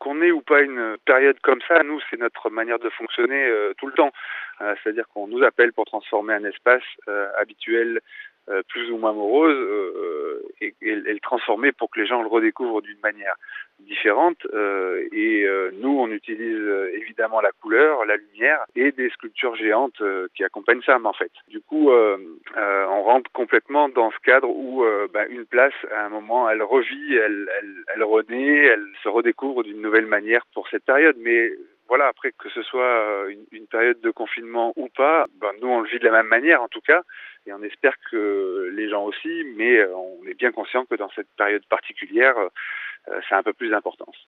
qu'on ait ou pas une période comme ça, nous, c'est notre manière de fonctionner tout le temps. C'est-à-dire qu'on nous appelle pour transformer un espace habituel plus ou moins morose et le transformer pour que les gens le redécouvrent d'une manière différente. Nous, on utilise évidemment la couleur, la lumière et des sculptures géantes qui accompagnent ça, en fait. Du coup, on rentre complètement dans ce cadre où une place, à un moment, elle revit, elle renaît, elle se redécouvre d'une nouvelle manière pour cette période. Mais voilà, après, que ce soit une période de confinement ou pas, nous, on le vit de la même manière, en tout cas, et on espère que les gens aussi, mais on est bien conscient que dans cette période particulière, ça a un peu plus d'importance.